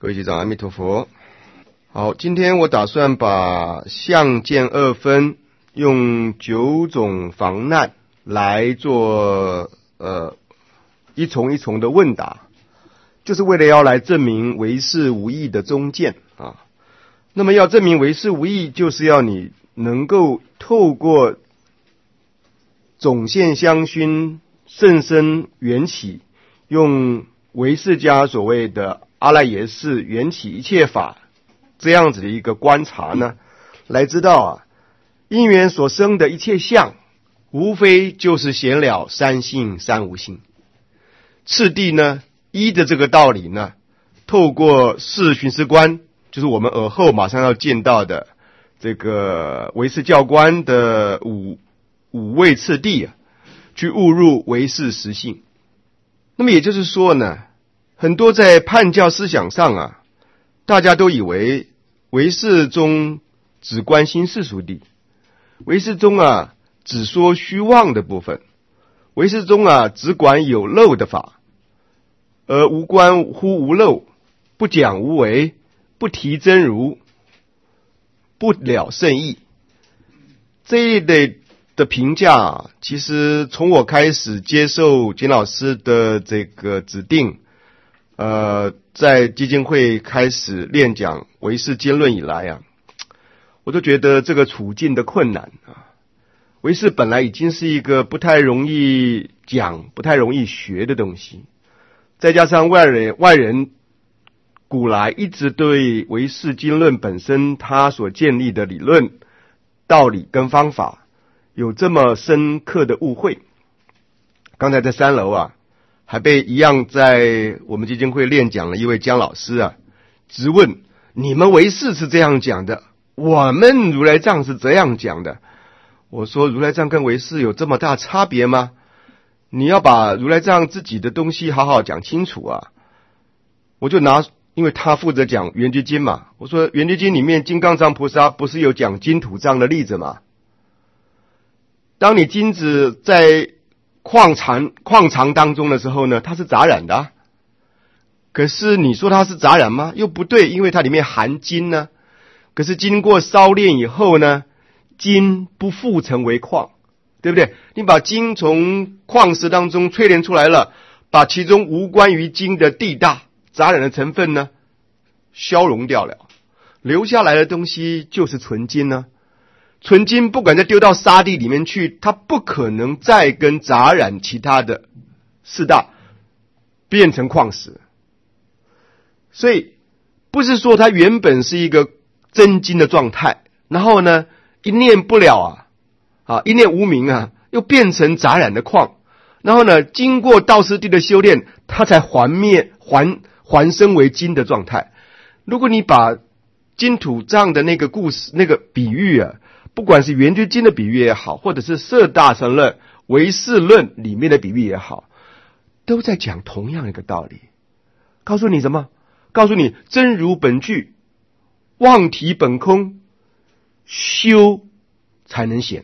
各位学长，阿弥陀佛。好，今天我打算把相见二分用9种防难来做一重一重的问答，就是为了要来证明唯识无异的中见啊。那么要证明唯识无异，就是要你能够透过总现相熏甚深缘起，用唯识家所谓的阿赖耶识缘起一切法这样子的一个观察呢，来知道因缘所生的一切相，无非就是显了三性三无性。次第呢，依着这个道理呢，透过四寻思观，就是我们尔后马上要见到的这个唯识教观的五位次第去悟入唯识实性。那么也就是说呢，很多在判教思想上大家都以为唯识中只关心世俗谛，唯识中只说虚妄的部分，唯识中只管有漏的法，而无关乎无漏，不讲无为，不提真如，不了圣义。这一类的评价其实从我开始接受简老师的这个指定，在基金会开始练讲唯识兼论以来我都觉得这个处境的困难唯识本来已经是一个不太容易讲、不太容易学的东西，再加上外人古来一直对唯识经论本身他所建立的理论、道理跟方法有这么深刻的误会。刚才在3楼还被一样在我们基金会练讲的一位姜老师质问：你们唯识是这样讲的，我们如来藏是这样讲的。我说如来藏跟唯识有这么大差别吗？你要把如来藏自己的东西好好讲清楚我就因为他负责讲圆觉经嘛，我说圆觉经里面金刚藏菩萨不是有讲金土藏的例子吗？当你金子在矿藏当中的时候呢，它是杂染的可是你说它是杂染吗？又不对，因为它里面含金呢。可是经过烧炼以后呢，金不复成为矿，对不对？你把金从矿石当中淬炼出来了，把其中无关于金的地大杂染的成分呢消融掉了，留下来的东西就是纯金呢。纯金不管再丢到沙地里面去，它不可能再跟杂染其他的四大变成矿石。所以不是说它原本是一个真金的状态，然后呢一念不了一念无明又变成杂染的矿，然后呢经过道师地的修炼，它才还生为金的状态。如果你把金土藏的那个故事那个比喻不管是圆觉经的比喻也好，或者是摄大乘论、唯识论里面的比喻也好，都在讲同样一个道理，告诉你什么？告诉你真如本具，妄体本空，修才能显。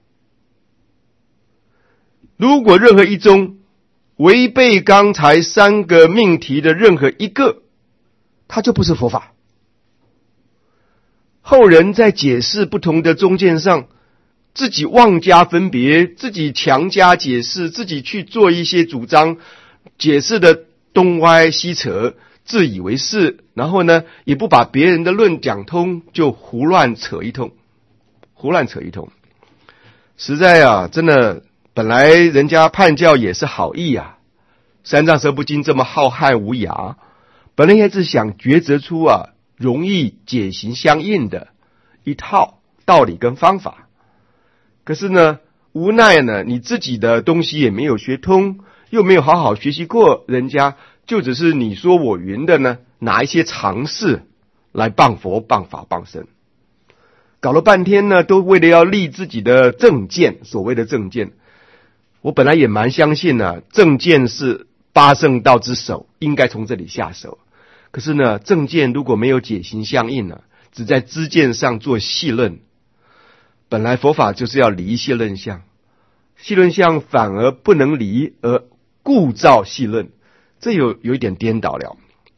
如果任何一宗违背刚才3个命题的任何一个，它就不是佛法。后人在解释不同的中见上，自己妄加分别，自己强加解释，自己去做一些主张，解释的东歪西扯，自以为是，然后呢也不把别人的论讲通，就胡乱扯一通。实在真的本来人家判教也是好意三藏舌部经这么浩瀚无涯，本来也是想抉择出容易解行相应的一套道理跟方法，可是呢无奈呢你自己的东西也没有学通，又没有好好学习过，人家就只是你说我云的呢，拿一些常识来谤佛谤法谤僧，搞了半天呢都为了要立自己的正见，所谓的正见。我本来也蛮相信正见是八圣道之首，应该从这里下手。可是呢正见如果没有解行相应只在知见上做细论，本来佛法就是要离细论相，细论相反而不能离，而故造细论，这有一点颠倒了。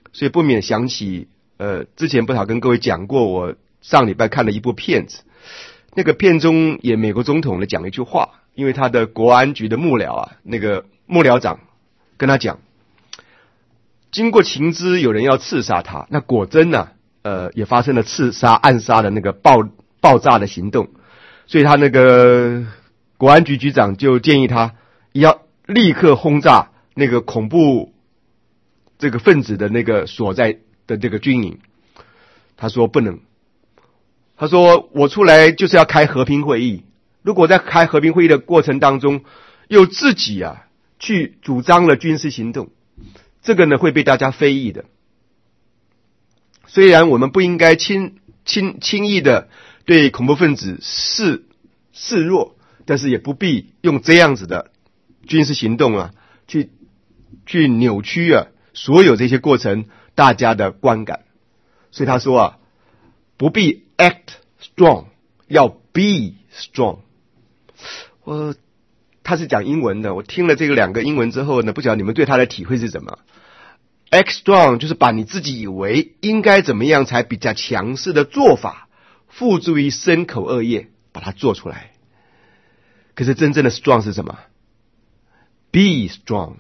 所以不免想起之前不少跟各位讲过，我上礼拜看了一部片子，那个片中也美国总统呢讲了一句话，因为他的国安局的幕僚啊，那个幕僚长跟他讲，经过情知有人要刺杀他，那果真呢也发生了刺杀暗杀的那个爆炸的行动，所以他那个国安局局长就建议他要立刻轰炸那个恐怖这个分子的那个所在的这个军营。他说不能，他说我出来就是要开和平会议，如果在开和平会议的过程当中又自己去主张了军事行动，这个呢会被大家非议的。虽然我们不应该轻易的对恐怖分子示弱，但是也不必用这样子的军事行动去扭曲所有这些过程大家的观感。所以他说不必 act strong， 要 be strong。他是讲英文的，我听了这个两个英文之后呢，不晓得你们对他的体会是什么。act strong 就是把你自己以为应该怎么样才比较强势的做法付诸于身口恶业，把它做出来。可是真正的 strong 是什么？ be strong。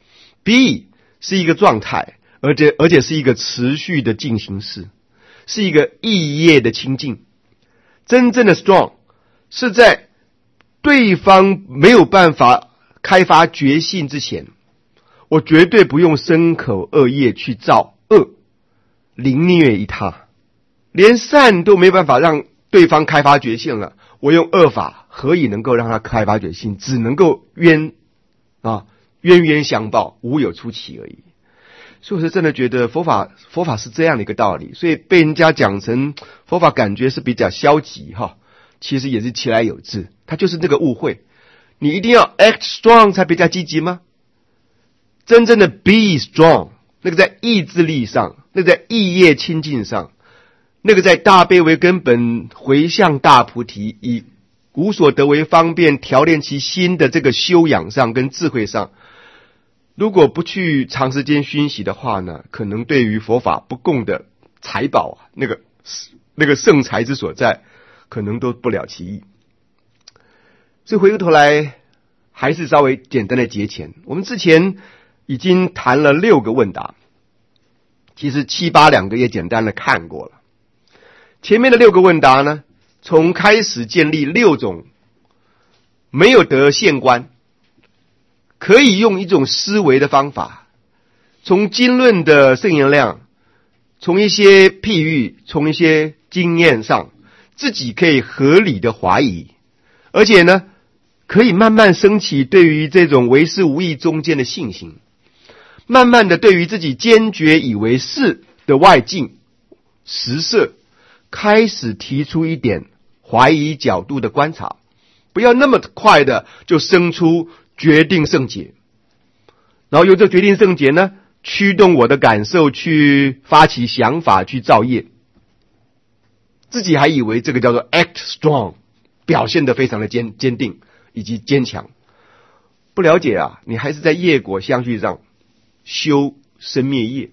be 是一个状态，而且是一个持续的进行式，是一个意业的清净。真正的 strong 是在对方没有办法开发觉性之前，我绝对不用身口恶业去造恶，凌虐于他，连善都没办法让对方开发觉性了，我用恶法何以能够让他开发觉性？只能够冤冤相报，无有出期而已。所以我是真的觉得佛法是这样的一个道理，所以被人家讲成佛法感觉是比较消极其实也是其来有自，它就是那个误会。你一定要 act strong 才比较积极吗？真正的 be strong， 那个在意志力上，那个在意业清净上，那个在大悲为根本回向大菩提，以无所得为方便调练其心的这个修养上跟智慧上，如果不去长时间熏习的话呢，可能对于佛法不共的财宝那个圣财之所在，可能都不了其意。所以回过头来还是稍微简单的结前，我们之前已经谈了6个问答，其实7、8、2个也简单的看过了。前面的6个问答呢，从开始建立6种没有得现观，可以用一种思维的方法，从经论的圣言量，从一些譬喻，从一些经验上，自己可以合理的怀疑，而且呢可以慢慢升起对于这种为是无益中间的信心，慢慢的对于自己坚决以为是的外境实色开始提出一点怀疑角度的观察，不要那么快的就生出决定圣解，然后由这决定圣解呢驱动我的感受去发起想法去造业，自己还以为这个叫做 act strong， 表现得非常的坚定以及坚强，不了解你还是在业果相续上修生灭业。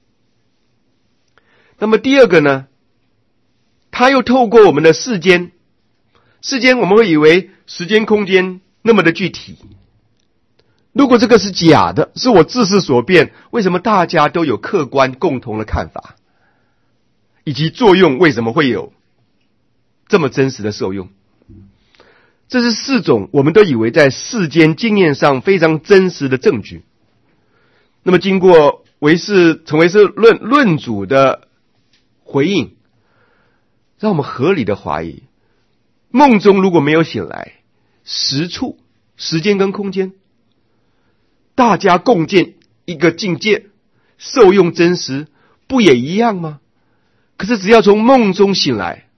那么第二个呢，他又透过我们的世间我们会以为时间空间那么的具体，如果这个是假的，是我自视所变，为什么大家都有客观共同的看法，以及作用为什么会有这么真实的受用？这是4种我们都以为在世间经验上非常真实的证据。那么经过从唯识论主的回应，让我们合理的怀疑，梦中如果没有醒来，实处时间跟空间大家共建一个境界，受用真实，不也一样吗？可是只要从梦中醒来，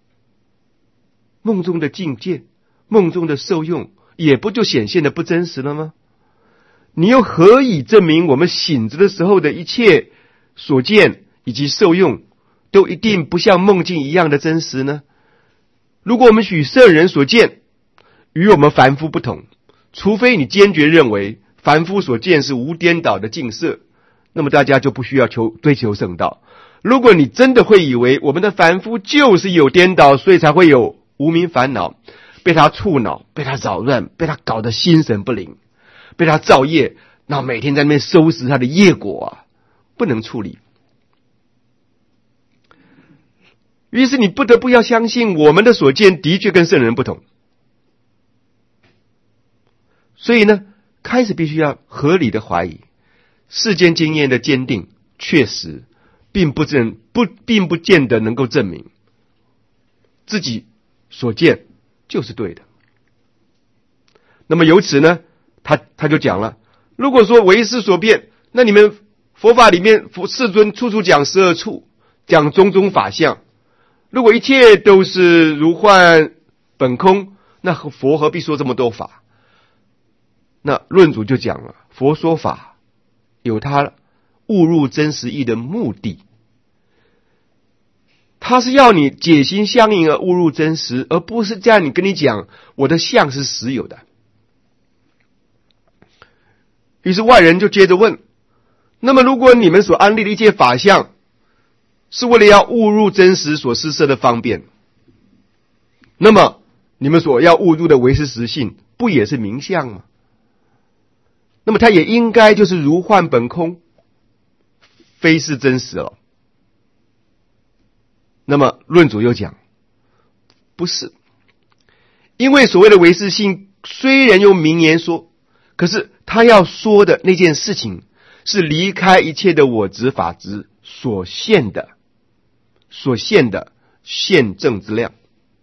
梦中的境界，梦中的受用也不就显现的不真实了吗？你又何以证明我们醒着的时候的一切所见以及受用都一定不像梦境一样的真实呢？如果我们许圣人所见与我们凡夫不同，除非你坚决认为凡夫所见是无颠倒的境色， 那么大家就不需要追求圣道。如果你真的会以为我们的凡夫就是有颠倒，所以才会有无明烦恼，被他触恼，被他扰乱，被他搞得心神不宁，被他造业，那每天在那边收拾他的业果啊，不能处理。于是你不得不要相信，我们的所见的确跟圣人不同。所以呢，开始必须要合理的怀疑，世间经验的坚定确实并不见得能够证明自己所见就是对的。那么由此呢，他就讲了，如果说为师所辩，那你们佛法里面世尊处处讲12处，讲种种法相，如果一切都是如幻本空，那佛何必说这么多法？那论主就讲了，佛说法有他悟入真实义的目的，他是要你解心相应而悟入真实，而不是这样跟你讲我的相是实有的。于是外人就接着问，那么如果你们所安立的一切法相是为了要悟入真实所施设的方便，那么你们所要悟入的唯识实性不也是名相吗？那么它也应该就是如幻本空，非是真实了。那么论主又讲，不是，因为所谓的唯识性虽然用名言说，可是他要说的那件事情是离开一切的我执法执所现的现证之量。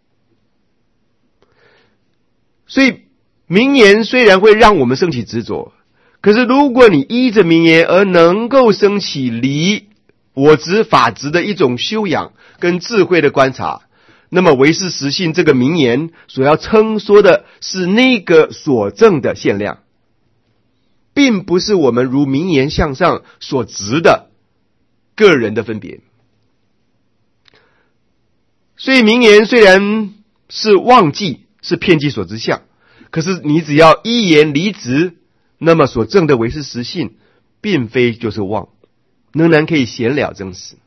所以名言虽然会让我们升起执着，可是如果你依着名言而能够升起离我执法执的一种修养跟智慧的观察，那么唯识实性这个名言所要称说的是那个所证的现量，并不是我们如名言向上所执的个人的分别。所以名言虽然是妄记，是骗计所知相，可是你只要依言离执，那么所证的唯识实性并非就是妄，仍然可以显了真实。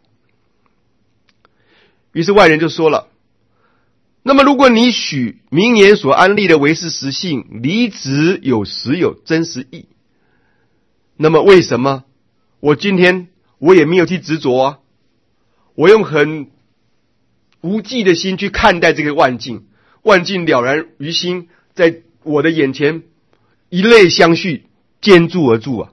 于是外人就说了，那么如果你许名言所安立的唯识实性离执有实有真实义，那么为什么我今天我也没有去执着啊？我用很无忌的心去看待这个万境，万境了然于心，在我的眼前一类相续，兼住而住啊。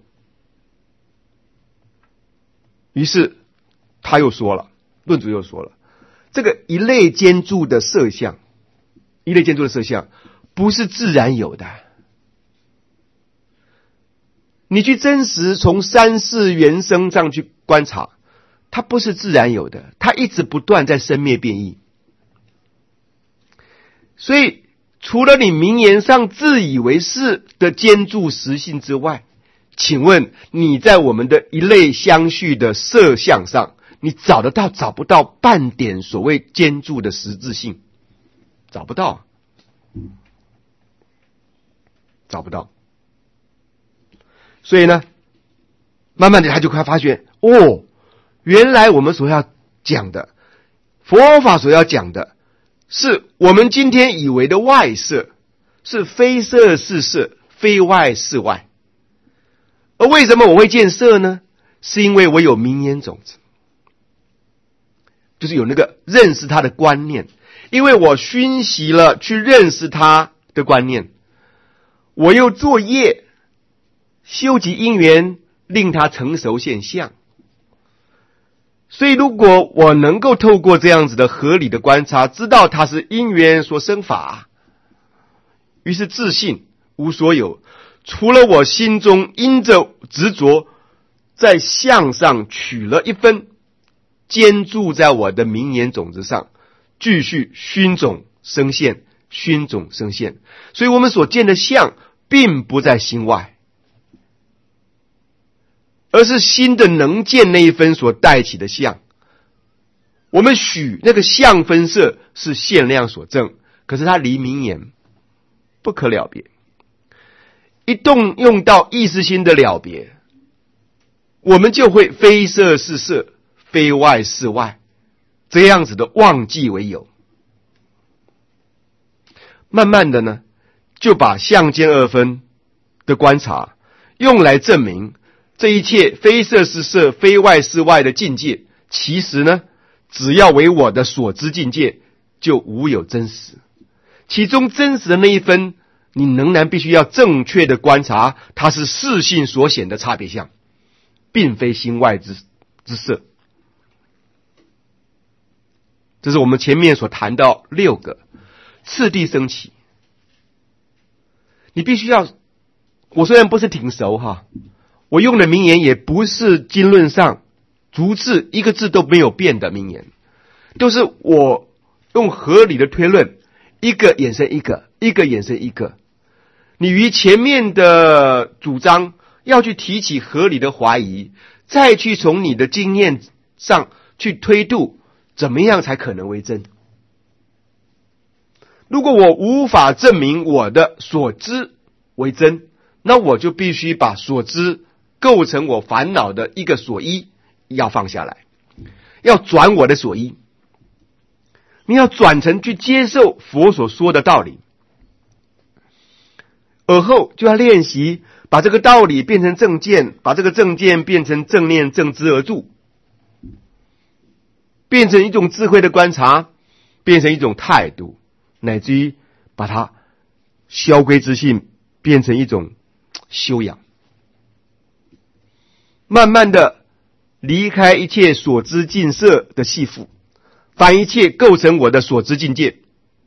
于是他又说了，论主又说了，这个一类兼住的色相，不是自然有的。你去真实从三世原生上去观察，它不是自然有的，它一直不断在生灭变异。所以除了你名言上自以为是的兼住实性之外，请问你在我们的一类相续的色相上，你找不到半点所谓兼住的实质性？找不到。所以呢，慢慢的他就会发觉，原来我们所要讲的佛法所要讲的是我们今天以为的外色，是非色是色，非外是外。而为什么我会见色呢？是因为我有名言种子，就是有那个认识它的观念，因为我熏习了去认识它的观念，我又作业修集因缘，令它成熟现象。所以如果我能够透过这样子的合理的观察，知道它是因缘所生法，于是自信无所有，除了我心中因着执着在相上取了一分，兼住在我的名言种子上，继续熏种生现，熏种生现。所以我们所见的相并不在心外，而是心的能见那一分所带起的相。我们许那个相分色是现量所证，可是它离名言不可了别。一动用到意识心的了别， 我们就会非色是色，非外是外，这样子的忘记为有。慢慢的呢，就把相见二分的观察用来证明这一切非色是色，非外是外的境界，其实呢，只要为我的所知境界，就无有真实。其中真实的那一分，你仍然必须要正确的观察，它是视性所显的差别相，并非心外之色。这是我们前面所谈到6个次第升起。你必须要，我虽然不是挺熟哈，我用的名言也不是经论上逐字一个字都没有变的名言，都是我用合理的推论，一个衍生一个，一个衍生一个。你于前面的主张要去提起合理的怀疑，再去从你的经验上去推度，怎么样才可能为真？如果我无法证明我的所知为真，那我就必须把所知构成我烦恼的一个所依要放下来，要转我的所依，你要转成去接受佛所说的道理，而后就要练习把这个道理变成正见，把这个正见变成正念正知而住，变成一种智慧的观察，变成一种态度，乃至于把它消归之性变成一种修养，慢慢的离开一切所知境色的系缚，凡一切构成我的所知境界，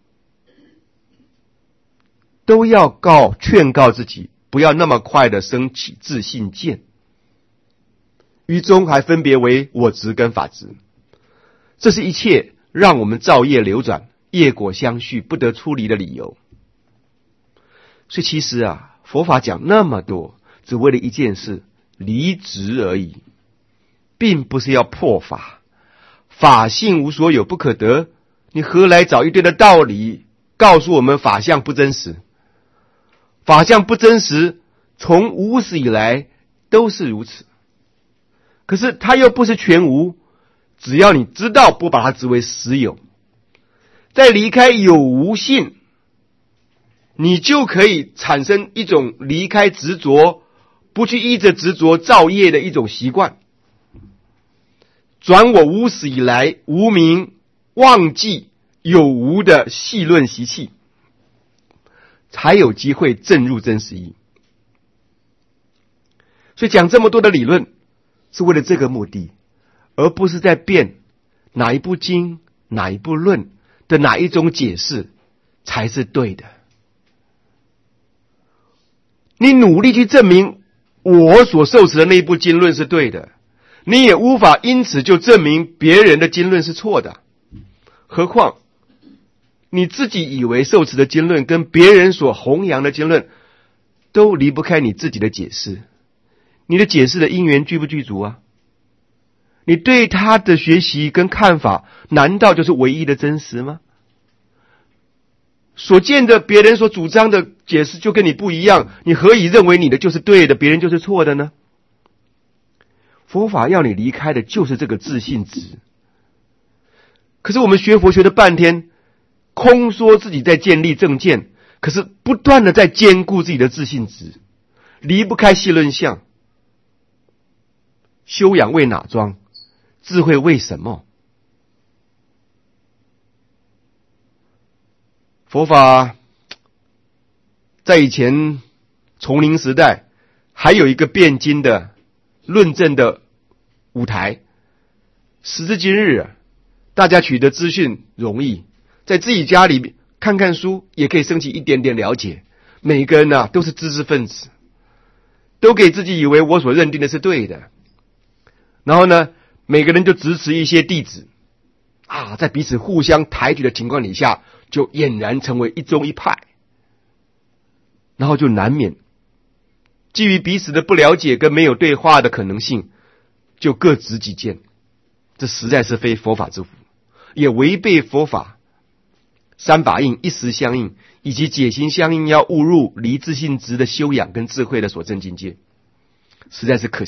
都要劝告自己，不要那么快的升起自信见，于中还分别为我执跟法执。这是一切让我们造业流转，业果相续不得出离的理由。所以其实佛法讲那么多，只为了一件事，离执而已，并不是要破法。法性无所有，不可得，你何来找一堆的道理告诉我们法相不真实？法相不真实，从无始以来都是如此。可是它又不是全无，只要你知道，不把它执为实有，在离开有无性，你就可以产生一种离开执着，不去依着执着造业的一种习惯，转我无始以来无明忘记有无的细论习气，才有机会证入真实义。所以讲这么多的理论，是为了这个目的，而不是在辩哪一部经、哪一部论的哪一种解释才是对的。你努力去证明我所受持的那一部经论是对的，你也无法因此就证明别人的经论是错的。何况你自己以为受持的经论跟别人所弘扬的经论都离不开你自己的解释，你的解释的因缘具不具足啊？你对他的学习跟看法难道就是唯一的真实吗？所见的别人所主张的解释就跟你不一样，你何以认为你的就是对的，别人就是错的呢？佛法要你离开的就是这个自信执。可是我们学佛学了半天，空说自己在建立正见，可是不断的在兼顾自己的自信执，离不开细论相。修养为哪桩？智慧为什么？佛法在以前丛林时代还有一个辩经的论证的舞台。时至今日大家取得资讯容易，在自己家里看看书也可以升起一点点了解。每个人都是知识分子，都给自己以为我所认定的是对的，然后呢每个人就支持一些弟子在彼此互相抬举的情况底下，就俨然成为一宗一派，然后就难免基于彼此的不了解跟没有对话的可能性，就各执己见。这实在是非佛法之福，也违背佛法三法印、一时相应以及解行相应要误入离自性执的修养跟智慧的所证境界，实在是可惜。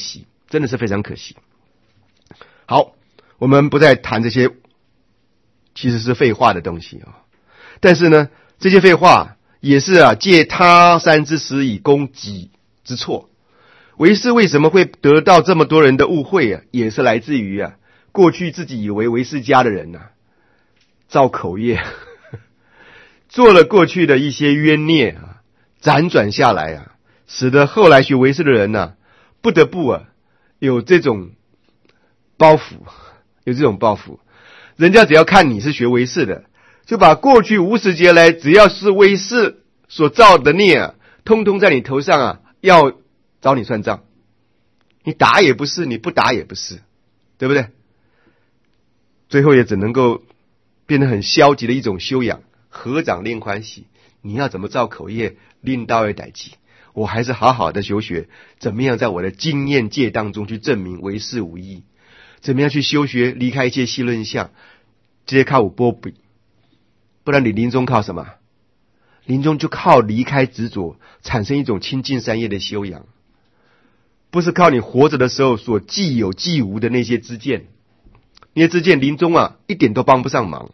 真的是非常可惜。好，我们不再谈这些其实是废话的东西啊，但是呢，这些废话也是借他山之石以攻己之错。为师为什么会得到这么多人的误会也是来自于过去自己以为为师家的人造口业做了过去的一些冤孽辗转下来使得后来学为师的人不得不有这种包袱，人家只要看你是学为师的，就把过去无始劫来只要是为师所造的孽通通在你头上要找你算账，你打也不是，你不打也不是，对不对？最后也只能够变得很消极的一种修养，合掌令欢喜。你要怎么造口业，令到位代际，我还是好好的修学，怎么样在我的经验界当中去证明为师无益，怎么样去修学离开一切戏论相，这些靠我波比，不然你临终靠什么？临终就靠离开执着，产生一种清净三业的修养，不是靠你活着的时候所既有既无的那些知见，那些知见临终一点都帮不上忙。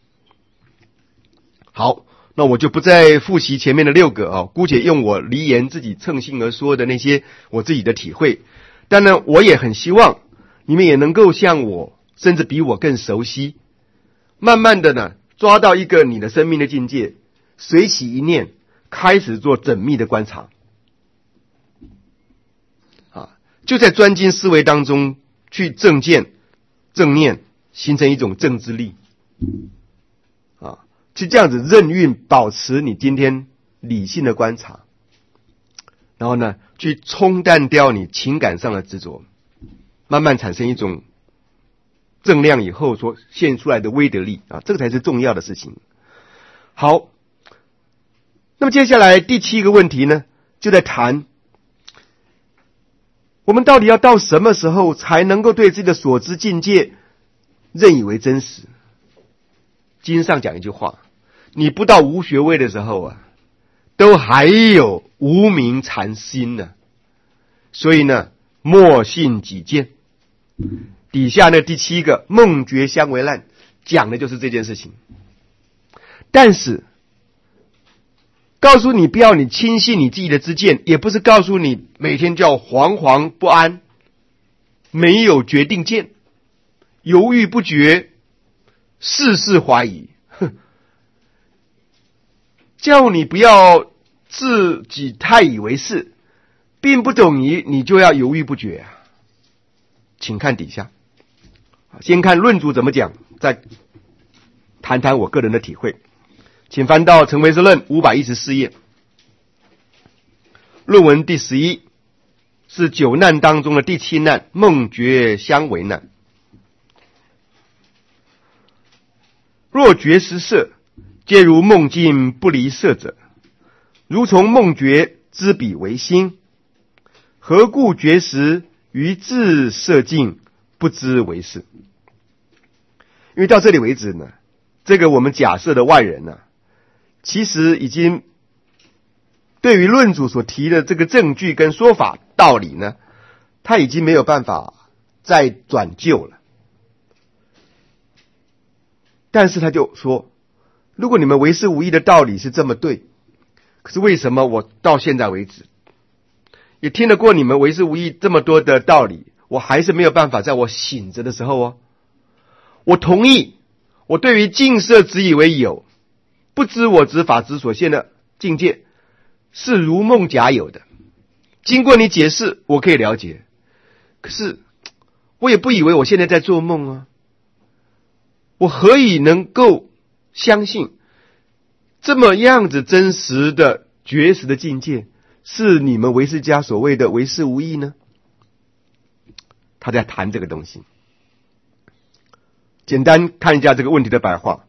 好，那我就不再复习前面的6个姑且用我离言自己乘兴而说的那些我自己的体会。但呢，我也很希望你们也能够像我，甚至比我更熟悉，慢慢的呢抓到一个你的生命的境界，随起一念，开始做缜密的观察就在专精思维当中去正见正念，形成一种正知力就这样子任运保持你今天理性的观察，然后呢去冲淡掉你情感上的执着，慢慢产生一种正量以后所现出来的威德力这个才是重要的事情。好，那么接下来第7个问题呢，就在谈我们到底要到什么时候才能够对自己的所知境界认以为真实。经上讲一句话，你不到无学位的时候都还有无明缠心呢，所以呢莫信己见。底下呢第7个梦觉相为难，讲的就是这件事情。但是告诉你不要你轻信你自己的知见，也不是告诉你每天就要惶惶不安，没有决定见，犹豫不决，事事怀疑，叫你不要自己太以为是，并不等于你就要犹豫不决请看底下，先看论主怎么讲，再谈谈我个人的体会。请翻到《成唯识论》514页，论文第11是9难当中的第7难，梦觉相为难。若觉识色，皆如梦境不离色者，如从梦觉知彼为心，何故觉识于自色境不知为是？因为到这里为止呢，这个我们假设的外人其实已经对于论主所提的这个证据跟说法道理呢，他已经没有办法再转究了。但是他就说，如果你们为师无益的道理是这么对，可是为什么我到现在为止也听得过你们为师无益这么多的道理，我还是没有办法在我醒着的时候我同意我对于境色只以为有，不知我执法执所现的境界是如梦假有的，经过你解释我可以了解，可是我也不以为我现在在做梦我何以能够相信这么样子真实的觉识的境界是你们唯识家所谓的为师无益呢？他在谈这个东西。简单看一下这个问题的白话。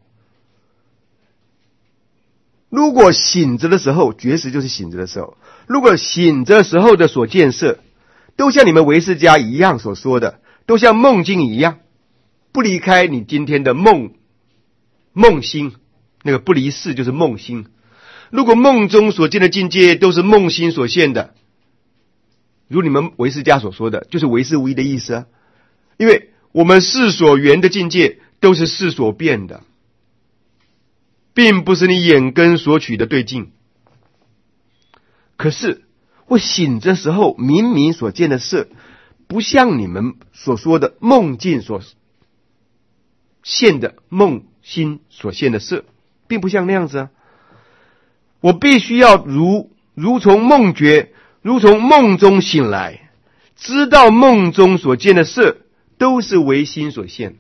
如果醒着的时候，觉识就是醒着的时候，如果醒着时候的所见色都像你们唯识家一样所说的，都像梦境一样，不离开你今天的梦心，那个不离事就是梦心。如果梦中所见的境界都是梦心所现的， 如你们唯识家所说的，就是唯识无一的意思啊。因为我们事所缘的境界都是事所变的，并不是你眼根所取的对境。可是我醒的时候明明所见的色，不像你们所说的梦境所现的梦心所现的色，并不像那样子啊。我必须要如从梦觉，如从梦中醒来，知道梦中所见的色都是唯心所现。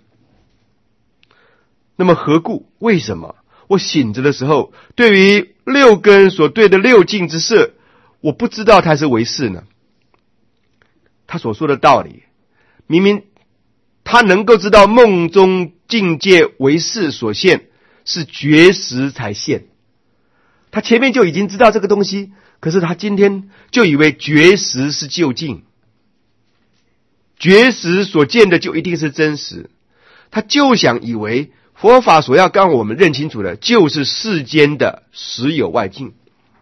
那么何故？为什么我醒着的时候，对于六根所对的六境之色，我不知道它是唯识呢？他所说的道理，明明他能够知道梦中境界唯识所现，是觉识才现。他前面就已经知道这个东西，可是他今天就以为觉识是究竟，觉识所见的就一定是真实。他就想以为佛法所要让我们认清楚的，就是世间的实有外境。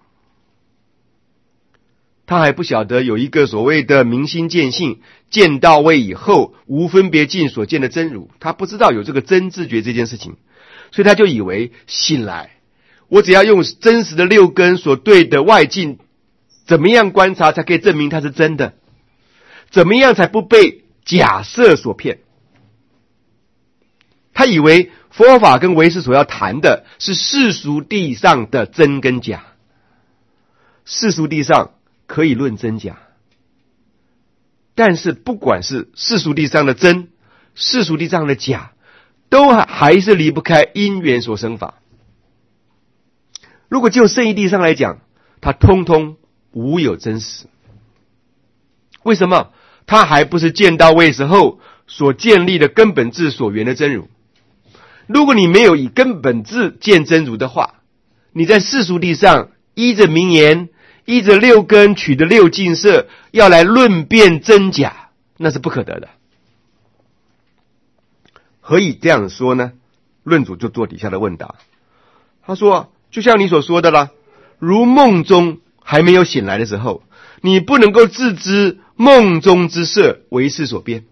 他还不晓得有一个所谓的明心见性，见到位以后无分别境所见的真如，他不知道有这个真自觉这件事情，所以他就以为醒来，我只要用真实的六根所对的外境，怎么样观察才可以证明它是真的？怎么样才不被假设所骗？他以为佛法跟唯识所要谈的是世俗地上的真跟假，世俗地上可以论真假，但是不管是世俗地上的真，世俗地上的假，都还是离不开因缘所生法。如果就圣义地上来讲，它通通无有真实。为什么？它还不是见到位时候所建立的根本智所缘的真如。如果你没有以根本智见真如的话，你在世俗地上依着名言，依着六根取的六境色，要来论辩真假，那是不可得的。何以这样说呢？论主就做底下的问答。他说，就像你所说的啦，如梦中还没有醒来的时候，你不能够自知梦中之色为识所变，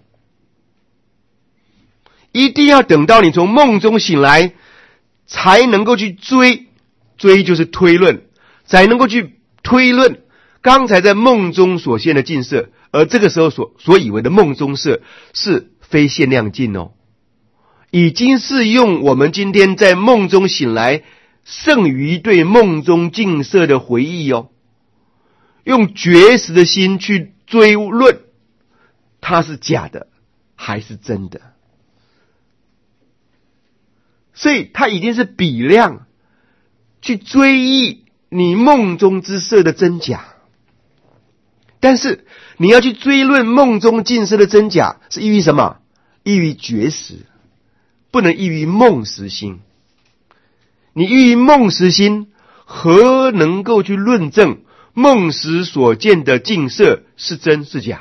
一定要等到你从梦中醒来，才能够去追就是推论，才能够去推论刚才在梦中所现的境色，而这个时候所以为的梦中色是非限量境哦，已经是用我们今天在梦中醒来剩余对梦中境色的回忆哦，用觉识的心去追论它是假的还是真的，所以它已经是比量去追忆你梦中之色的真假。但是你要去追论梦中境色的真假，是依于什么？依于觉识，不能依于梦识心。你依于梦识心，何能够去论证梦识所见的境色是真是假？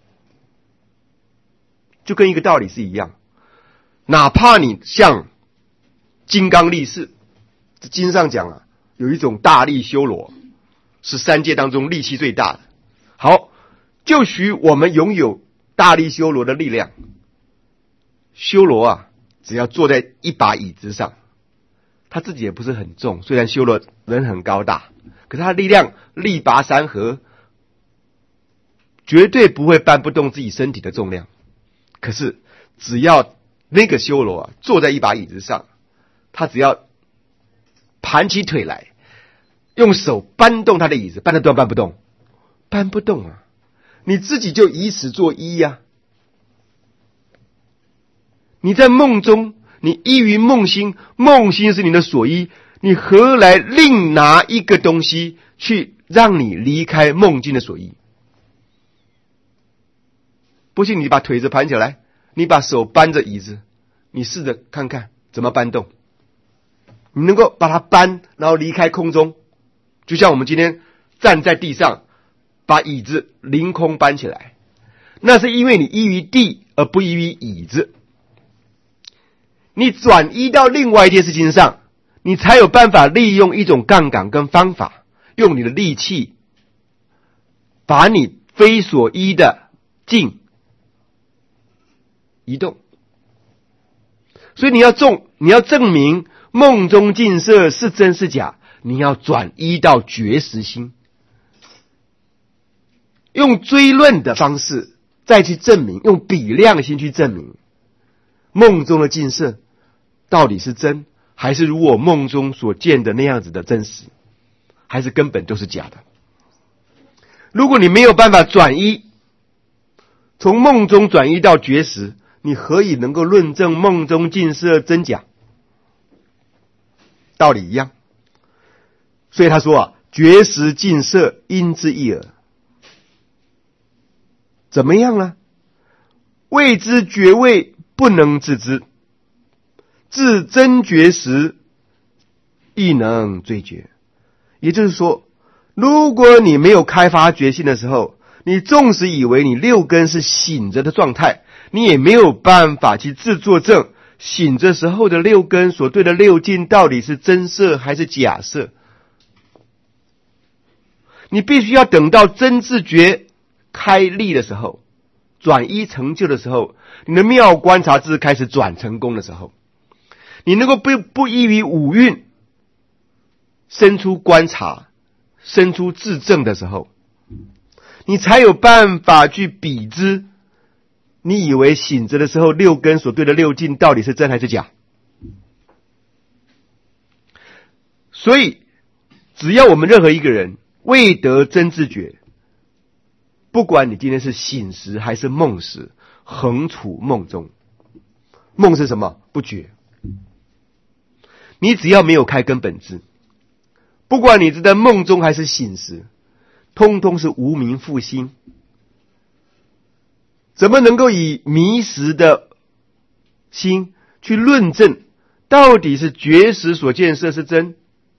就跟一个道理是一样，哪怕你像金刚力士，这经上讲啊，有一种大力修罗，是三界当中力气最大的。好，就许我们拥有大力修罗的力量，修罗啊，只要坐在一把椅子上，他自己也不是很重，虽然修罗人很高大，可是他的力量力拔山河，绝对不会搬不动自己身体的重量。可是只要那个修罗啊坐在一把椅子上，他只要盘起腿来，用手搬动他的椅子，搬得动搬不动？搬不动啊！你自己就以此作依呀。你在梦中，你依于梦心，梦心是你的所依，你何来另拿一个东西去让你离开梦境的所依？不信你把腿子盘起来，你把手搬着椅子，你试着看看怎么搬动。你能够把它搬，然后离开空中，就像我们今天站在地上，把椅子凌空搬起来，那是因为你依于地而不依于椅子。你转移到另外一件事情上，你才有办法利用一种杠杆跟方法，用你的力气把你非所依的境移动。所以你要证明梦中境色是真是假，你要转依到觉识心，用追论的方式再去证明，用比量心去证明梦中的境色到底是真，还是如我梦中所见的那样子的真实，还是根本都是假的。如果你没有办法转依，从梦中转依到觉识，你何以能够论证梦中境色真假？道理一样。所以他说觉识境色因之一耳。怎么样呢？谓之觉位不能自知，自真觉时亦能追觉。也就是说，如果你没有开发觉性的时候，你纵使以为你六根是醒着的状态，你也没有办法去自作证醒着时候的六根所对的六境到底是真色还是假色。你必须要等到真自觉开立的时候，转依成就的时候，你的妙观察智开始转成功的时候，你能够不依于五蕴生出观察生出自证的时候，你才有办法去比之你以为醒着的时候六根所对的六境到底是真还是假。所以只要我们任何一个人未得真自觉，不管你今天是醒时还是梦时，横处梦中。梦是什么？不觉。你只要没有开根本智，不管你是在梦中还是醒时，通通是无明覆心。怎么能够以迷时的心去论证到底是觉识所见色是真，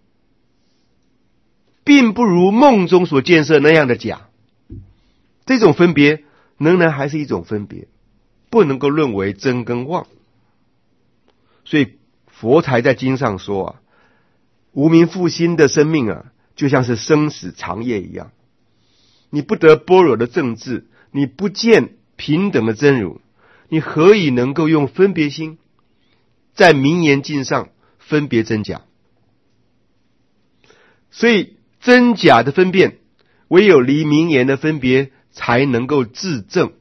并不如梦中所见色那样的假。这种分别仍然还是一种分别，不能够论为真跟妄。所以佛才在经上说无明覆心的生命就像是生死长夜一样，你不得般若的正智，你不见平等的真如，你何以能够用分别心在名言境上分别真假？所以真假的分辨，唯有离名言的分别才能够自证。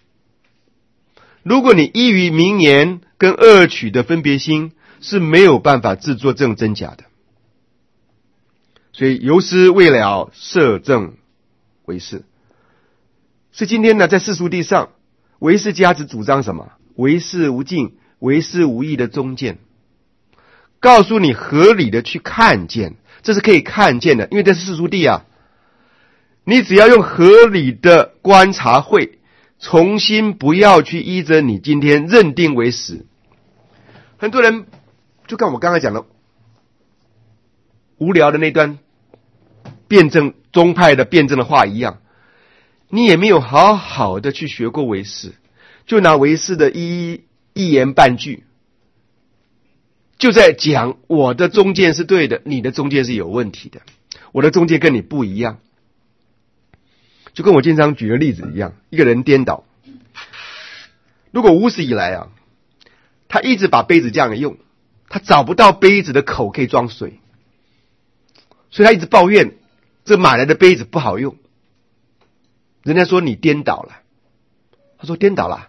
如果你依于名言跟恶取的分别心，是没有办法自作证真假的。所以由师为了摄证为是。所以今天呢，在世俗地上，唯识家只主张什么？唯识无尽、唯识无义的中见，告诉你合理的去看见，这是可以看见的。因为这是世俗地你只要用合理的观察会，重新不要去依着你今天认定为实。很多人就跟我刚才讲的无聊的那段辩证宗派的辩证的话一样，你也没有好好的去学过唯识，就拿唯识的一言半句就在讲我的中见是对的，你的中见是有问题的，我的中见跟你不一样。就跟我经常举的例子一样，一个人颠倒，如果无始以来他一直把杯子这样用，他找不到杯子的口可以装水，所以他一直抱怨这买来的杯子不好用。人家说你颠倒了，他说颠倒了，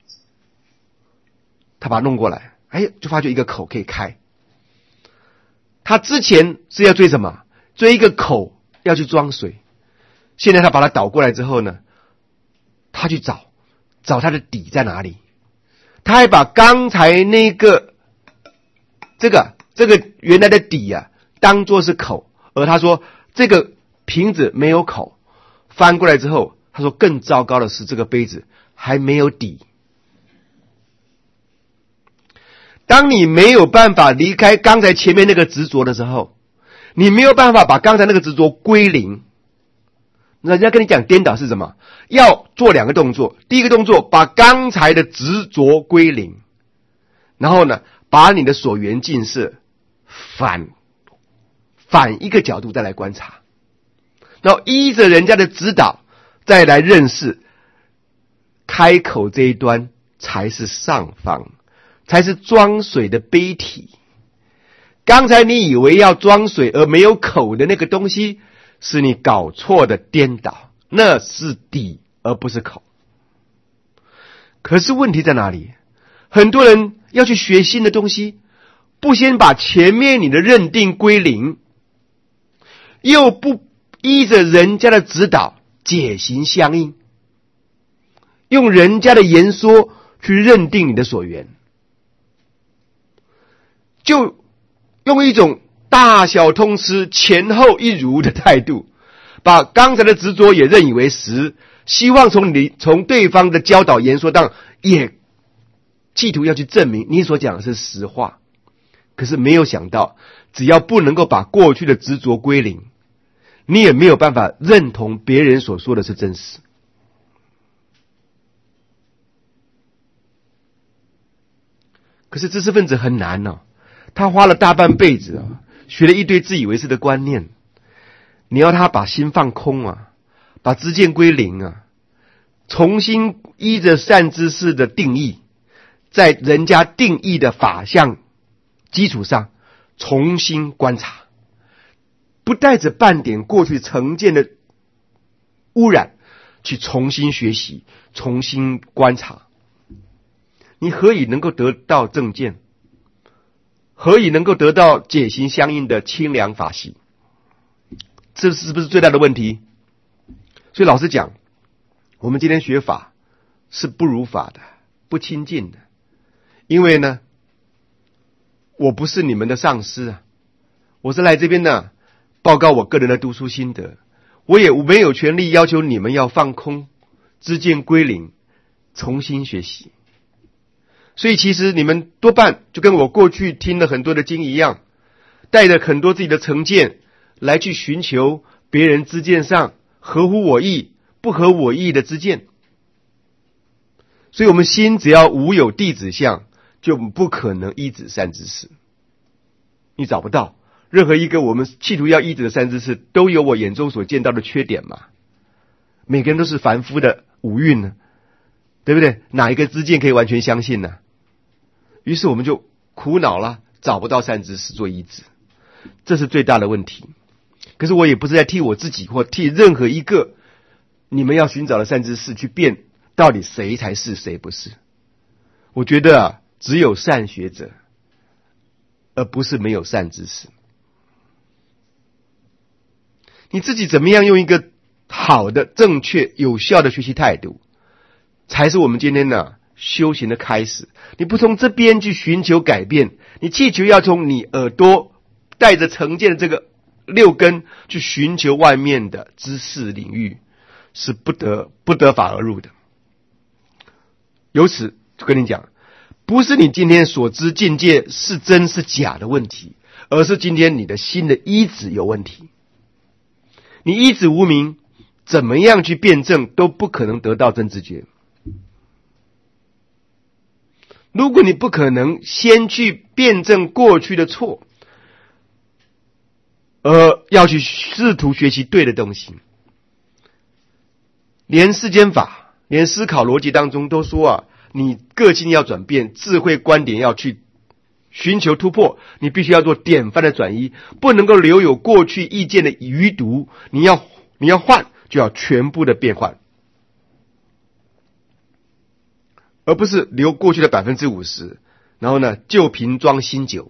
他把它弄过来，就发觉一个口可以开。他之前是要追什么？追一个口要去装水，现在他把它倒过来之后呢，他去找它的底在哪里。他还把刚才那个这个原来的底当作是口，而他说这个瓶子没有口，翻过来之后他说更糟糕的是这个杯子还没有底。当你没有办法离开刚才前面那个执着的时候，你没有办法把刚才那个执着归零。人家跟你讲颠倒是什么？要做两个动作。第一个动作，把刚才的执着归零，然后呢，把你的所缘境色反一个角度再来观察，然后依着人家的指导再来认识开口这一端才是上方，才是装水的杯体。刚才你以为要装水而没有口的那个东西，是你搞错的颠倒，那是底而不是口。可是问题在哪里？很多人要去学新的东西，不先把前面你的认定归零，又不依着人家的指导解行相应，用人家的言说去认定你的所缘，就用一种大小通吃、前后一如的态度，把刚才的执着也认以为实，希望从对方的教导言说当也企图要去证明你所讲的是实话。可是没有想到，只要不能够把过去的执着归零，你也没有办法认同别人所说的是真实。可是知识分子很难哦，他花了大半辈子啊，学了一堆自以为是的观念，你要他把心放空啊，把知见归零啊，重新依着善知识的定义，在人家定义的法相基础上重新观察，不带着半点过去成见的污染去重新学习，重新观察，你何以能够得到正见？何以能够得到解行相应的清凉法喜？这是不是最大的问题？所以老实讲，我们今天学法是不如法的，不亲近的。因为呢，我不是你们的上师啊，我是来这边呢报告我个人的读书心得，我也没有权利要求你们要放空，知见归零，重新学习。所以其实你们多半就跟我过去听了很多的经一样，带着很多自己的成见来去寻求别人知见上合乎我意不合我意的知见。所以我们心只要无有弟子相，就不可能依止善知识。你找不到任何一个我们企图要依止的善知识都有我眼中所见到的缺点嘛？每个人都是凡夫的五蕴呢，对不对？哪一个知见可以完全相信呢？于是我们就苦恼了，找不到善知识做依止，这是最大的问题。可是我也不是在替我自己或替任何一个你们要寻找的善知识去辩到底谁才是谁不是。我觉得只有善学者，而不是没有善知识。你自己怎么样用一个好的、正确、有效的学习态度，才是我们今天呢修行的开始。你不从这边去寻求改变，你祈求要从你耳朵带着成见的这个六根去寻求外面的知识领域，是不得法而入的。由此就跟你讲，不是你今天所知境界是真是假的问题，而是今天你的心的依止有问题。你依止无明，怎么样去辩证都不可能得到真知觉。如果你不可能先去辩证过去的错，而要去试图学习对的东西，连世间法，连思考逻辑当中都说啊，你个性要转变，智慧观点要去寻求突破，你必须要做典范的转移，不能够留有过去意见的余毒，你要换，就要全部的变换，而不是留过去的 50%， 然后呢旧瓶装新酒。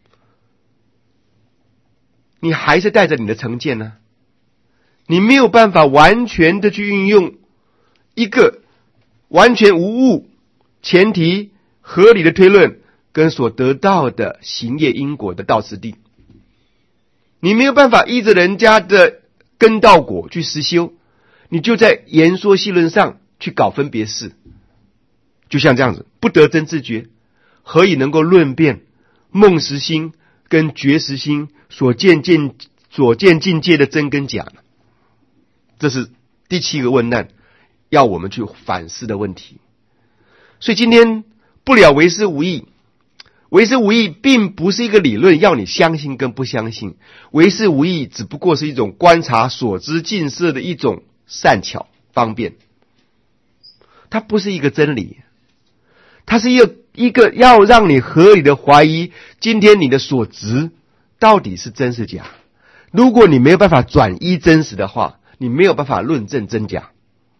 你还是带着你的成见呢，你没有办法完全的去运用一个完全无误、前提合理的推论跟所得到的行业因果的道次第，你没有办法依着人家的根道果去实修，你就在言说细论上去搞分别事，就像这样子，不得真自觉，何以能够论辩梦识心跟觉识心所见境界的真跟假呢？这是第7个问难，要我们去反思的问题。所以今天不了为师无益，为师无益并不是一个理论要你相信跟不相信，为师无益只不过是一种观察所知近摄的一种善巧方便，它不是一个真理，它是一个要让你合理的怀疑今天你的所执到底是真是假。如果你没有办法转依真实的话，你没有办法论证真假。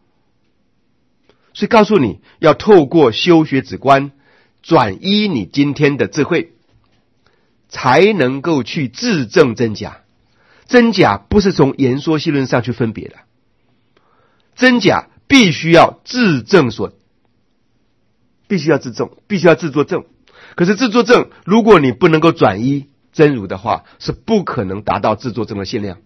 所以告诉你要透过修学止观转依你今天的智慧，才能够去自证真假。真假不是从言说细论上去分别的，真假必须要自证必须要自作证。可是自作证，如果你不能够转依真如的话，是不可能达到自作证的限量。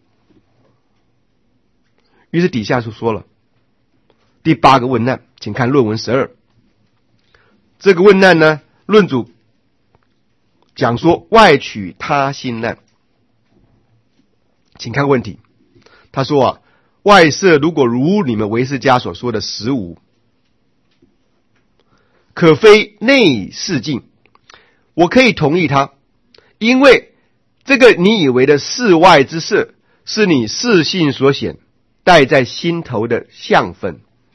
于是底下就说了第8个问难，请看论文12。这个问难呢，论主讲说外取他心难。请看问题，他说外色如果如你们唯识家所说的实无，可非内视境，我可以同意他，因为这个你以为的世外之色，是你视性所显带在心头的相分，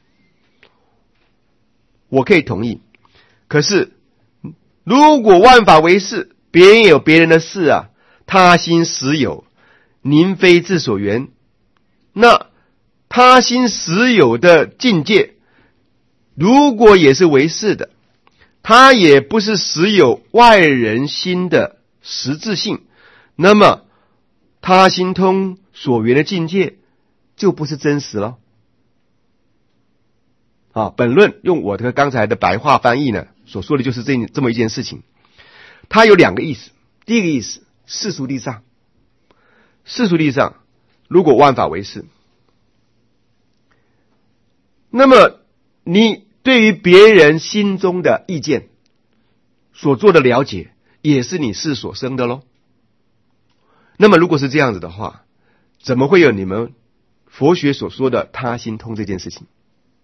我可以同意。可是如果万法唯识，别人有别人的事啊，他心实有，您非自所缘，那他心实有的境界如果也是唯识的，他也不是实有外人心的实质性，那么他心通所缘的境界就不是真实了。本论用我的刚才的白话翻译呢，所说的就是这么一件事情。它有2个意思。第一个意思，世俗地上如果万法唯识，那么你对于别人心中的意见所做的了解，也是你事所生的咯。那么如果是这样子的话，怎么会有你们佛学所说的他心通这件事情？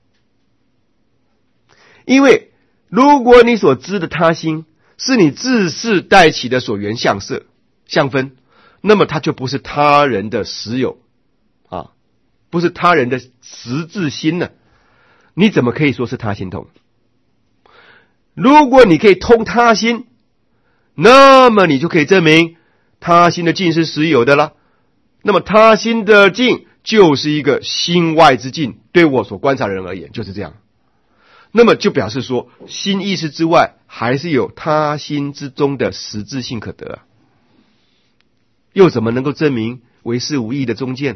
因为如果你所知的他心是你自视带起的所缘相色相分，那么它就不是他人的实有不是他人的实质心呢，你怎么可以说是他心通？如果你可以通他心，那么你就可以证明他心的境是实有的了。那么他心的境就是一个心外之境，对我所观察的人而言就是这样。那么就表示说，心意识之外还是有他心之中的实质性可得又怎么能够证明唯识无义的中见？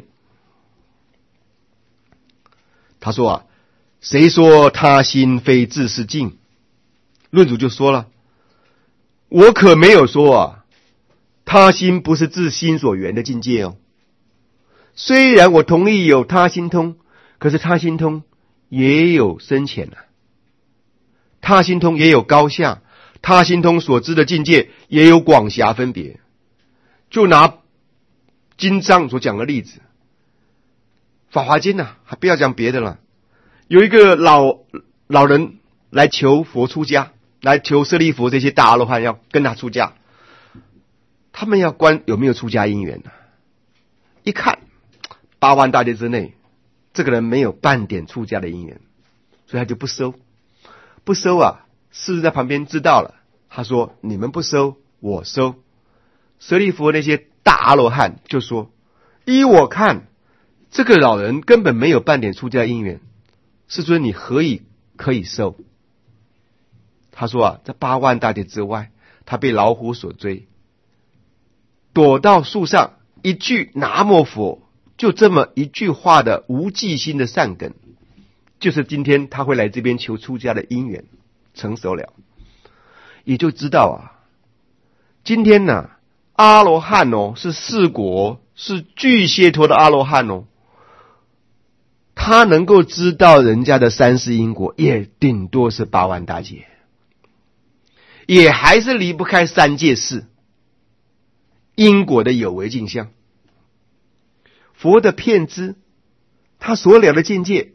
他说谁说他心非自是境？论主就说了，我可没有说他心不是自心所缘的境界哦。虽然我同意有他心通，可是他心通也有深浅他心通也有高下，他心通所知的境界也有广狭分别。就拿经章所讲的例子，法华经还不要讲别的了。有一个老人来求佛出家，来求舍利弗这些大阿罗汉要跟他出家，他们要观有没有出家因缘一看8万大劫之内，这个人没有半点出家的因缘，所以他就不收师父在旁边知道了，他说你们不收我收。舍利弗那些大阿罗汉就说，依我看这个老人根本没有半点出家因缘，世尊你何以可以收？他说在8万大劫之外，他被老虎所追，躲到树上，一句南无佛，就这么一句话的无记心的善根，就是今天他会来这边求出家的因缘成熟了。也就知道今天阿罗汉是四果，是巨解脱的阿罗汉他能够知道人家的三世因果，也顶多是8万大劫，也还是离不开三界事因果的有为镜像。佛的遍知，他所了的境界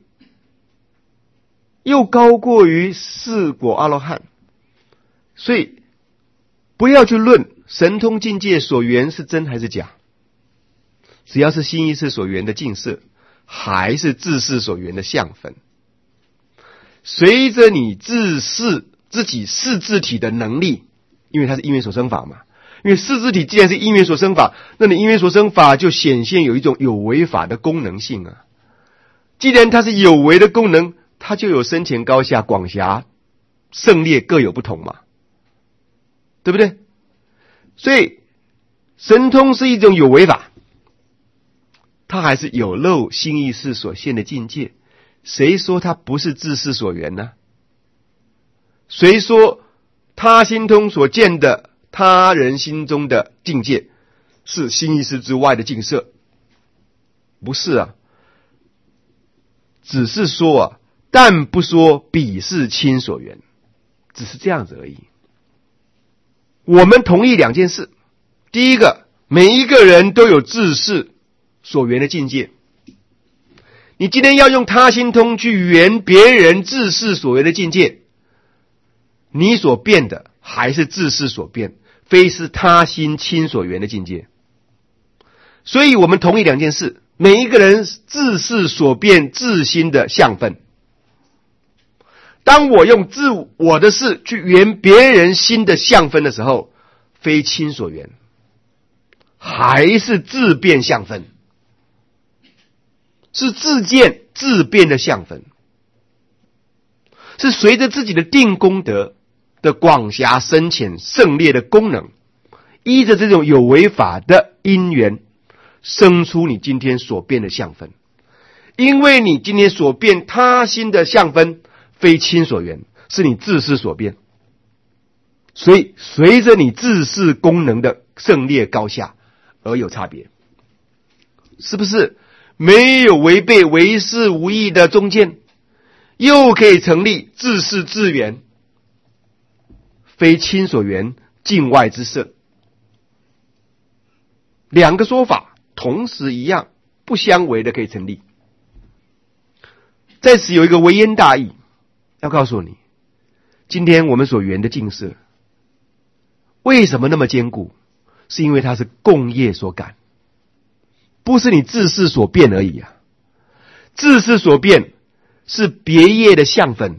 又高过于四果阿罗汉，所以不要去论神通境界所缘是真还是假，只要是心意识所缘的境色， 还是自视所缘的相分。随着你自视自己视自体的能力，因为它是因缘所生法嘛，因为视自体既然是因缘所生法，那你因缘所生法就显现有一种有为法的功能性啊。既然它是有为的功能，它就有深浅高下广狭胜劣各有不同嘛，对不对？所以神通是一种有为法，它还是有漏心意识所现的境界。谁说它不是自视所缘呢？谁说他心通所见的他人心中的境界是心意识之外的境色？不是啊，只是说啊，但不说彼是亲所缘，只是这样子而已。我们同意两件事。第一个，每一个人都有自视所缘的境界。你今天要用他心通去圆别人自视所缘的境界，你所变的还是自视所变，非是他心亲所缘的境界。所以我们同意两件事，每一个人自视所变自心的相分。当我用自我的事去圆别人心的相分的时候，非亲所缘，还是自变相分，是自见自变的相分，是随着自己的定功德的广狭深浅胜劣的功能，依着这种有为法的因缘，生出你今天所变的相分。因为你今天所变他心的相分非亲所缘，是你自视所变，所以随着你自视功能的胜劣高下而有差别。是不是没有违背唯识无义的中间，又可以成立自视自缘，非亲所缘，境外之色？两个说法同时一样，不相违的可以成立。在此有一个微言大义，要告诉你，今天我们所缘的境色为什么那么坚固？是因为它是共业所感，不是你自视所变而已啊。自视所变是别业的相分。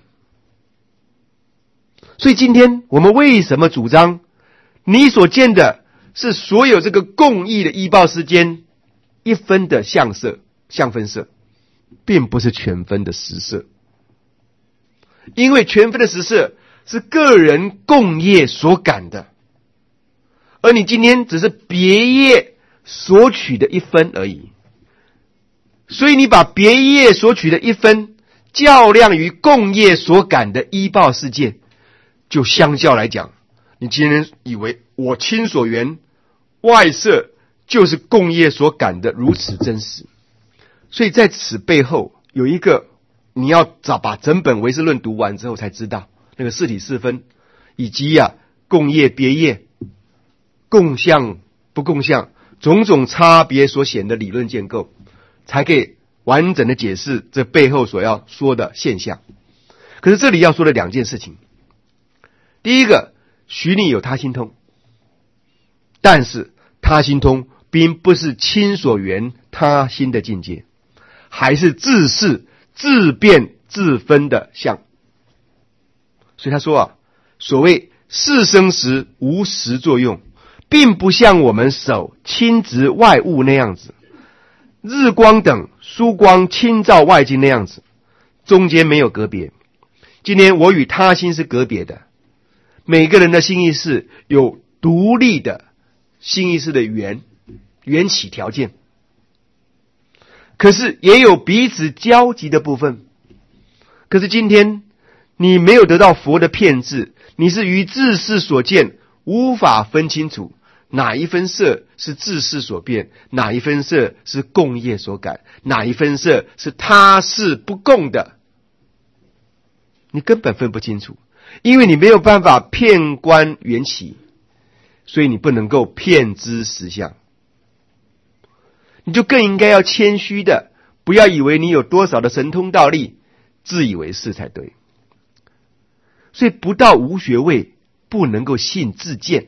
所以今天我们为什么主张你所见的是所有这个共义的依报世间一分的相色相分色，并不是全分的实色。因为全分的实色是个人共业所感的，而你今天只是别业所取的一分而已。所以你把别业所取的一分较量于共业所感的依报世界，就相较来讲，你今天以为我亲所缘外色就是共业所感的如此真实。所以在此背后有一个，你要把整本唯识论读完之后才知道，那个四体四分以及共业别业共相不共相种种差别所显的理论建构，才可以完整的解释这背后所要说的现象。可是这里要说的两件事情，第一个，许你有他心通，但是他心通并不是亲所缘他心的境界，还是自视自变自分的相。所以他说所谓事生时无实作用，并不像我们手亲执外物那样子，日光等疏光侵照外境那样子，中间没有隔别。今天我与他心是隔别的，每个人的心意识有独立的心意识的缘起条件，可是也有彼此交集的部分。可是今天你没有得到佛的遍智，你是于自视所见无法分清楚哪一分色是自视所变，哪一分色是共业所感，哪一分色是他视不共的，你根本分不清楚。因为你没有办法遍观缘起，所以你不能够遍知实相。你就更应该要谦虚的，不要以为你有多少的神通道力，自以为是才对。所以不到无学位，不能够信自见，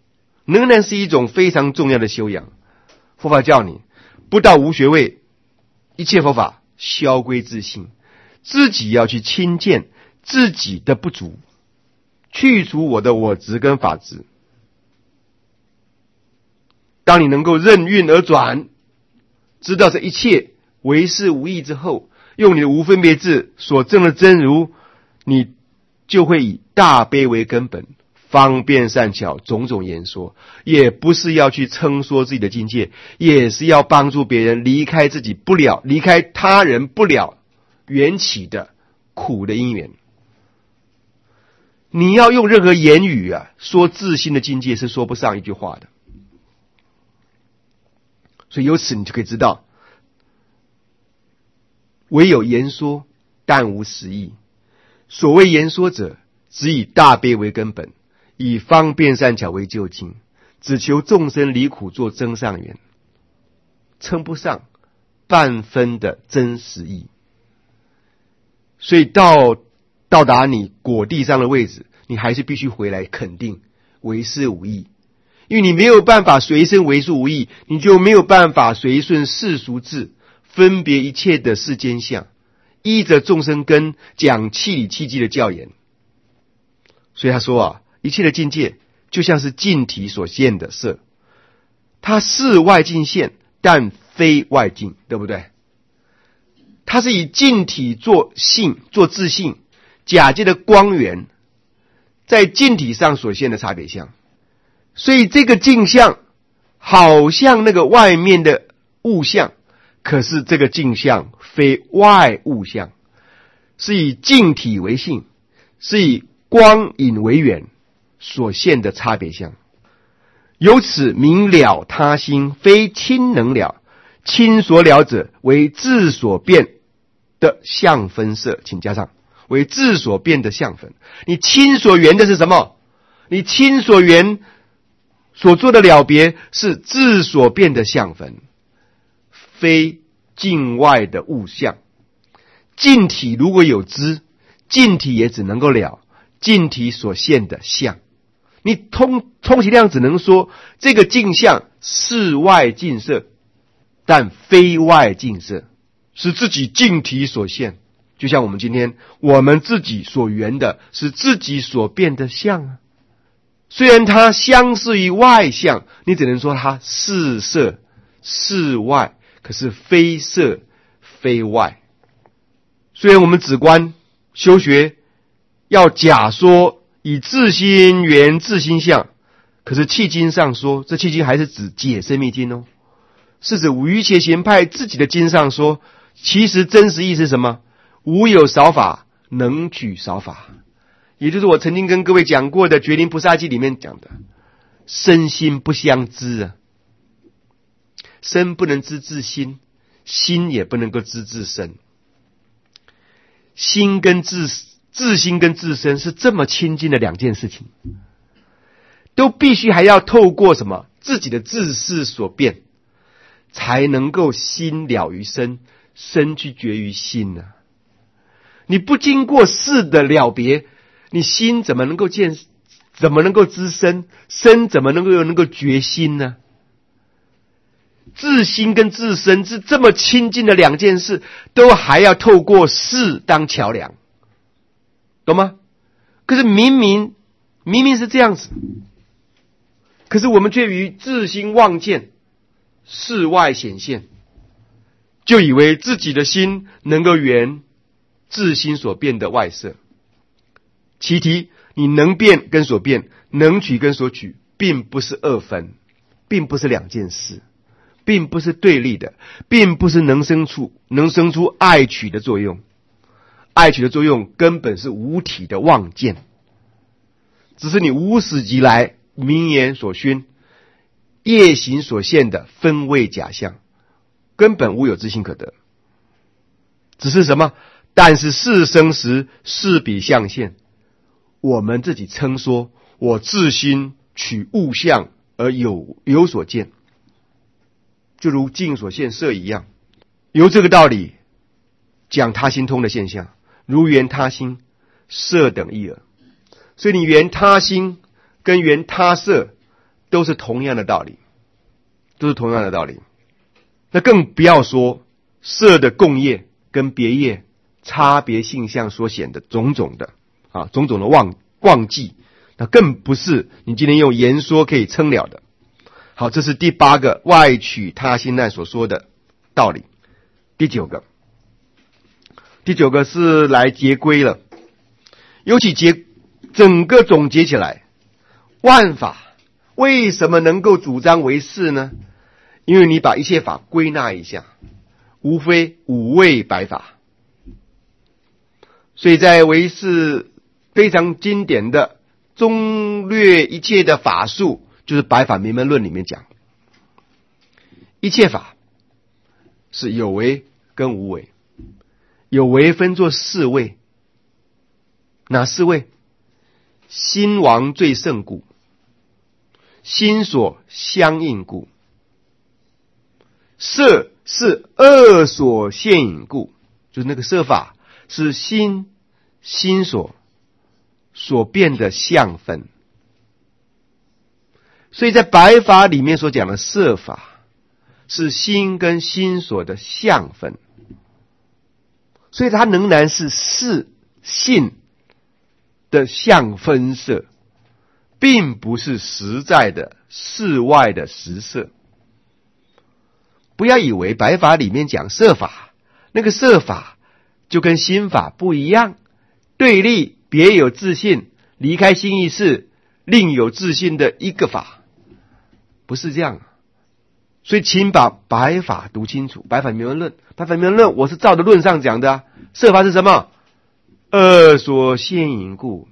仍然是一种非常重要的修养。佛法教你，不到无学位， 一切佛法销归自性，自己要去亲见自己的不足，去除我的我执跟法执。当你能够任运而转，知道这一切为是无益之后，用你的无分别智所证的真如，你就会以大悲为根本，方便善巧种种言说，也不是要去称说自己的境界，也是要帮助别人离开自己不了，离开他人不了缘起的苦的因缘。你要用任何言语说自心的境界是说不上一句话的。所以由此你就可以知道，唯有言说，但无实义。所谓言说者，只以大悲为根本，以方便善巧为究竟，只求众生离苦做增上缘，称不上半分的真实义。所以到达你果地上的位置，你还是必须回来肯定为是无益。因为你没有办法随身为是无益，你就没有办法随顺世俗智，分别一切的世间相，依着众生根讲气理气机的教言。所以他说一切的境界就像是镜体所现的色，它是外境现，但非外境，对不对？它是以镜体做性，做自性，假借的光源在镜体上所现的差别相。所以这个镜像好像那个外面的物象，可是这个镜像非外物象，是以镜体为性，是以光影为源所现的差别相。由此明了他心非亲能了，亲所了者为智所变的相分色，请加上为智所变的相分。你亲所缘的是什么？你亲所缘所做的了别是智所变的相分，非境外的物象。境体如果有知，境体也只能够了境体所现的相。你充其量只能说这个镜像是外境色，但非外境色，是自己境体所现。就像我们今天我们自己所缘的是自己所变的相虽然它相似于外相，你只能说它是色是外，可是非色非外。虽然我们止观修学要假说以自心缘自心相，可是契经上说，这契经还是指解深密经是指瑜伽行派自己的经上说，其实真实意是什么？无有少法，能取少法。也就是我曾经跟各位讲过的觉林菩萨记里面讲的，身心不相知身不能知自心，心也不能够知自身。心跟自心跟自身是这么亲近的两件事情，都必须还要透过什么？自己的自事所变，才能够心了于身，身去觉于心你不经过事的了别，你心怎么能够见，怎么能够知身，身怎么能够觉心呢？自心跟自身是这么亲近的两件事，都还要透过事当桥梁，懂吗？可是明明是这样子，可是我们却于自心妄见，事外显现，就以为自己的心能够圆自心所变的外色。其题你能变跟所变，能取跟所取，并不是二分，并不是两件事，并不是对立的，并不是能生出爱取的作用。爱取的作用根本是无体的妄见，只是你无始即来名言所熏，业行所现的分位假象，根本无有自性可得。只是什么？但是事生时事比相现，我们自己称说我自心取物象而有所见，就如镜所现色一样。由这个道理讲他心通的现象，如缘他心色等一耳。所以你缘他心跟缘他色都是同样的道理，都是同样的道理。那更不要说色的共业跟别业差别性相所显的种种的妄计，那更不是你今天用言说可以称了的。好，这是第8个外取他心难所说的道理。第9个是来结归了，尤其整个总结起来，万法为什么能够主张为是呢？因为你把一切法归纳一下，无非五位百法。所以在唯识非常经典的中略一切的法术，就是百法明门论里面讲，一切法是有为跟无为，有为分作4位，哪4位？心王最胜故，心所相应故，色是恶所现引故，就是那个色法是心所变的相分。所以在白法里面所讲的色法是心跟心所的相分，所以它仍然是事性的相分色，并不是实在的事外的实色。不要以为白法里面讲色法，那个色法就跟心法不一样，对立，别有自性，离开心意识，另有自性的一个法，不是这样。所以请把白法读清楚，白法明门论我是照着论上讲的啊。色法是什么？恶所现引故，